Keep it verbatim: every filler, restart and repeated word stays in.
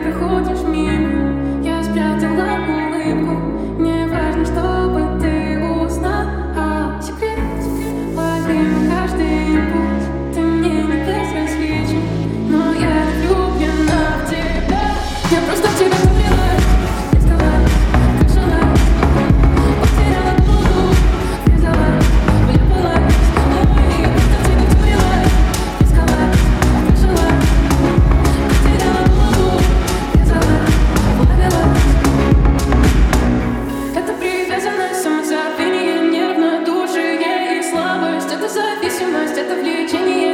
проходишь мимо, я спрятала улыбку. Мне важно, чтобы ты узнал секрет. Ловим каждый путь, ты мне не безразличен, но я влюблена в тебя. Я просто в тебя влюблена. Искала, кружила, потеряла голову, вязала, влюбилась. Ой, я просто в тебя влюблена. Искала, кружила, потеряла голову, вязала, влюбилась. Это привязанность, самозабвение, неравнодушие и слабость. Это зависимость, это влечение.